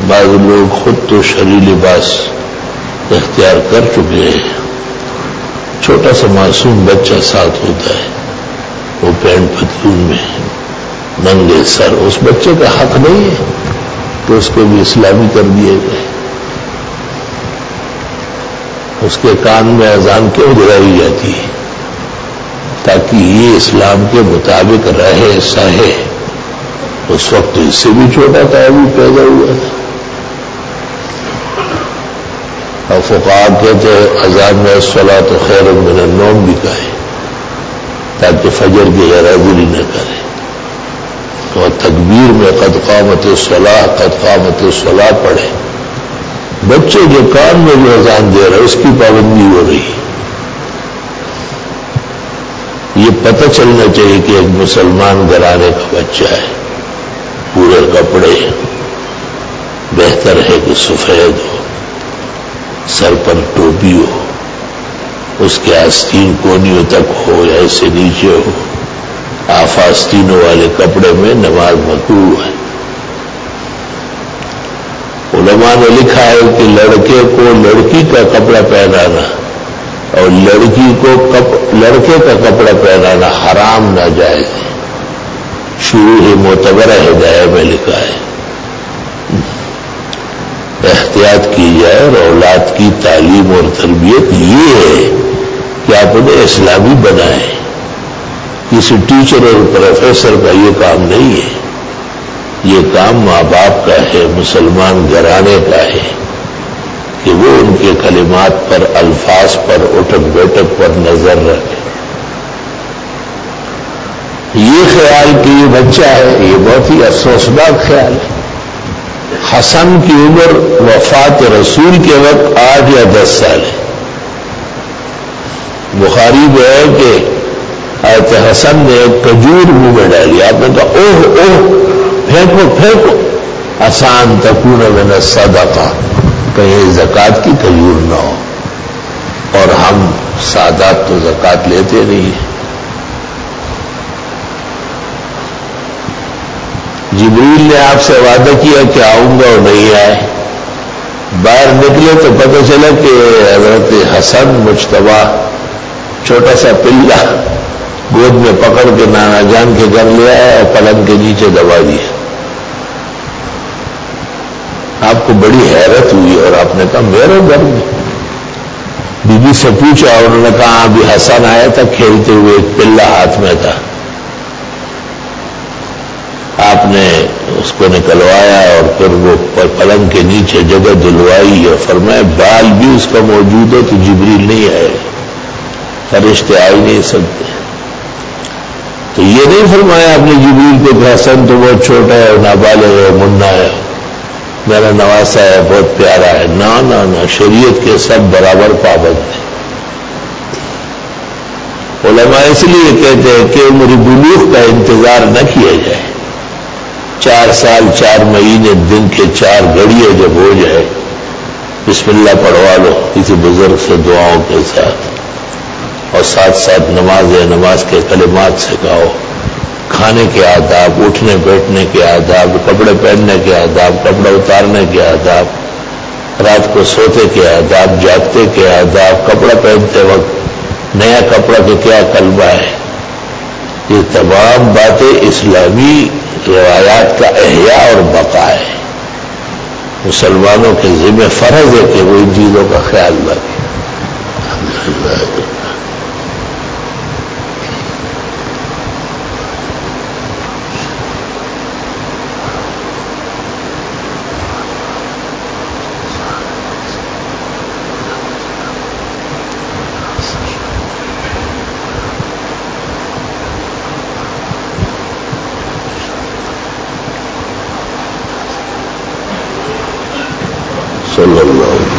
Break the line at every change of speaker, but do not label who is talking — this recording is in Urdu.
بعض لوگ خود تو شرعی لباس اختیار کر چکے ہیں، چھوٹا سا معصوم بچہ ساتھ ہوتا ہے، وہ پینٹ پتلون میں ننگے سر، اس بچے کا حق نہیں ہے کہ اس کو بھی اسلامی کر دیے گئے، اس کے کان میں اذان کیوں دہرائی جاتی ہے؟ تاکہ یہ اسلام کے مطابق رہے سہے۔ اس وقت اس سے بھی چھوٹا تھا، ابھی پیدا ہوا تھا۔ اور فقہاء کہتے ہیں اذان میں الصلاۃ خیر من النوم بھی کہے تاکہ فجر کی غیر حاضری نہ کرے، اور تکبیر میں قد قامت الصلاۃ قد قامت الصلاۃ پڑھے۔ بچے کے کان میں جو اذان دے رہا ہے اس کی پابندی ہو رہی ہے۔ یہ پتہ چلنا چاہیے کہ ایک مسلمان گھرانے کا بچہ ہے، پورے کپڑے، بہتر ہے کہ سفید ہو، سر پر ٹوپی ہو، اس کے آستین کونیوں تک ہو یا اس سے نیچے ہو، آف آستینوں والے کپڑے میں نماز مکروہ ہے۔ علماء نے لکھا ہے کہ لڑکے کو لڑکی کا کپڑا پہنانا اور لڑکی کو لڑکے کا کپڑا پہنانا حرام ناجائز ہے۔ شروع معتبرہ ہدایہ میں لکھا ہے احتیاط کی جائے، اور اولاد کی تعلیم اور تربیت یہ ہے کہ آپ انہیں اسلامی بنائیں۔ کسی ٹیچر اور پروفیسر کا یہ کام نہیں ہے، یہ کام ماں باپ کا ہے، مسلمان گھرانے کا ہے کہ وہ ان کے کلمات پر، الفاظ پر، اٹھک بیٹھک پر نظر رکھے۔ یہ خیال کہ یہ بچہ ہے، یہ بہت ہی افسوسناک خیال ہے۔ حسن کی عمر وفات رسول کے وقت 8 یا 10 سال ہے۔ بخاری میں ہے کہ حضرت حسن نے ایک کھجور منہ میں ڈالی، آپ نے کہا اوہ اوہ پھینکو پھینکو، آسان تکون من الصدقہ، کہیں زکوٰۃ کی کھجور نہ ہو، اور ہم سادات تو زکوٰۃ لیتے نہیں ہیں۔ جبریل نے آپ سے وعدہ کیا کہ آؤں گا اور نہیں آئے، باہر نکلے تو پتہ چلا کہ حضرت حسن مجتبی چھوٹا سا پلہ گود میں پکڑ کے نانا جان کے گھر لے آیا اور پلنگ کے نیچے دبا دیا۔ آپ کو بڑی حیرت ہوئی اور آپ نے کہا میرے گھر میں؟ بی بی سے پوچھا، انہوں نے کہا ابھی حسن آیا تھا کھیلتے ہوئے، ایک پلہ ہاتھ میں تھا، آپ نے اس کو نکلوایا اور پھر وہ پلنگ کے نیچے جگہ دلوائی اور فرمایا بال بھی اس کا موجود ہے تو جبریل نہیں آئے، فرشتے آ ہی نہیں سکتے۔ تو یہ نہیں فرمایا آپ نے جبریل کو کہ حسن تو بہت چھوٹا ہے، نابالغ ہے، منا ہے، میرا نواسا ہے، بہت پیارا ہے۔ نہ شریعت کے سب برابر پابند ہیں۔ علماء اس لیے کہتے ہیں کہ عمر بلوغ کا انتظار نہ کیا جائے، 4 سال 4 مہینے دن کے 4 گھڑیے جب ہو جائے، بسم اللہ پڑھوا لو کسی بزرگ سے دعاؤں کے ساتھ، اور ساتھ ساتھ نماز کے کلمات سکھاؤ، کھانے کے آداب، اٹھنے بیٹھنے کے آداب، کپڑے پہننے کے آداب، کپڑے اتارنے کے آداب، رات کو سوتے کے آداب، جاگتے کے آداب، کپڑا پہنتے وقت نیا کپڑا کے کیا کلمہ ہے، یہ تمام باتیں اسلامی روایات کا احیاء اور بقا ہے۔ مسلمانوں کے ذمہ فرض ہے کہ وہ ان چیزوں کا خیال رکھیں۔ صلی اللہ علیہ وسلم۔